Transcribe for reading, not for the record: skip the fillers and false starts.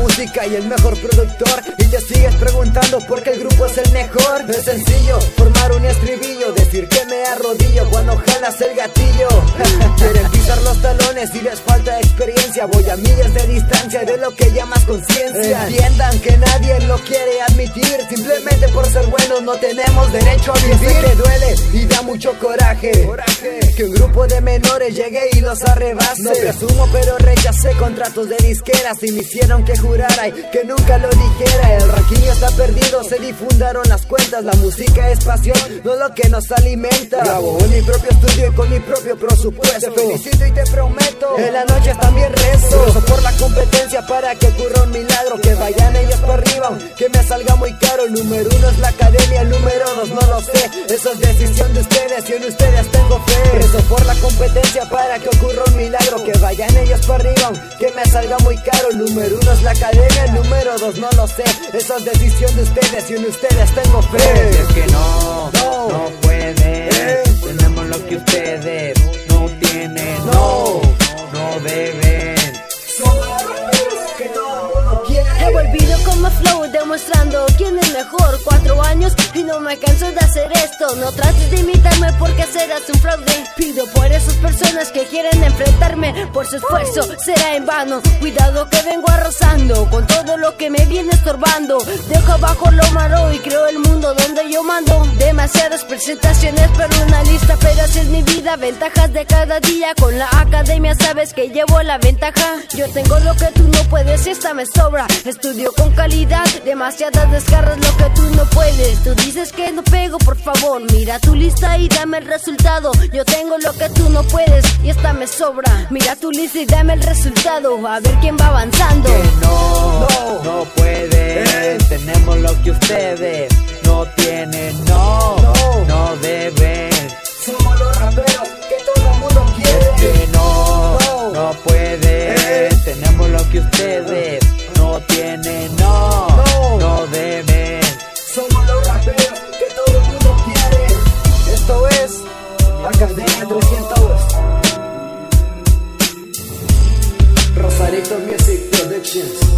música y el mejor productor, y te sigues preguntando por qué el grupo es el mejor. Es sencillo, formar un estribillo, decir que me arrodillo cuando jalas el gatillo. Quieren pisar los talones y les falta experiencia. Voy a millas de distancia de lo que llamas conciencia. Entiendan que nadie lo quiere admitir, simplemente por ser buenos no tenemos derecho a vivir. Sé que duele y da mucho coraje que un grupo de menores llegue y los arrebase. No presumo pero rechacé contratos de disqueras y me hicieron que jurara y que nunca lo dijera. El ranking está perdido, se difundaron las cuentas. La música es pasión, no lo que nos alimenta. Grabo en mi propio estudio y con mi propio presupuesto. Te felicito y te prometo, en la noche también rezo. Rezo por la competencia para que ocurra un milagro, que vayan ellos para arriba, que me salga muy caro. El número 1 es la academia, el número 2 no lo sé. Eso es decisión de ustedes y en ustedes tengo fe. Rezo por la competencia para que ocurra un milagro, que vayan ellos para arriba, que me salga muy caro. El número 1 es la academia, el número 2 no lo sé. Eso es decisión de ustedes y en ustedes tengo fe. Es que no pueden, tenemos lo que ustedes no tienen, no deben. Que todo el mundo quiere. He volvido con más flow, demostrando quién es mejor. 4 años y no me canso de hacer esto. No trates de imitarme porque serás un fraude. Pido por esas personas que quieren enfrentarme, por su esfuerzo será en vano. Cuidado que vengo arrasando con todo lo que me viene estorbando. Dejo abajo lo malo y creo el mundo donde yo mando. Demasiadas presentaciones pero una lista, pero así es mi vida. Ventajas de cada día, con la academia sabes que llevo la ventaja. Yo tengo lo que tú no puedes y esta me sobra. Estudio con calidad, demasiadas descargas lo que tú no puedes. Tú dices que no pego, por favor mira tu lista y dame el resultado. Yo tengo lo que tú no puedes y esta me sobra. Mira tu lista y dame el resultado, a ver quién va avanzando. Que no pueden, tenemos lo que ustedes no tienen, no deben. Somos los raperos que todo el mundo quiere. Es que no pueden, tenemos lo que ustedes no tienen, no deben. Somos los raperos que todo el mundo quiere. Esto es Academia 300. Rosarito Music Productions.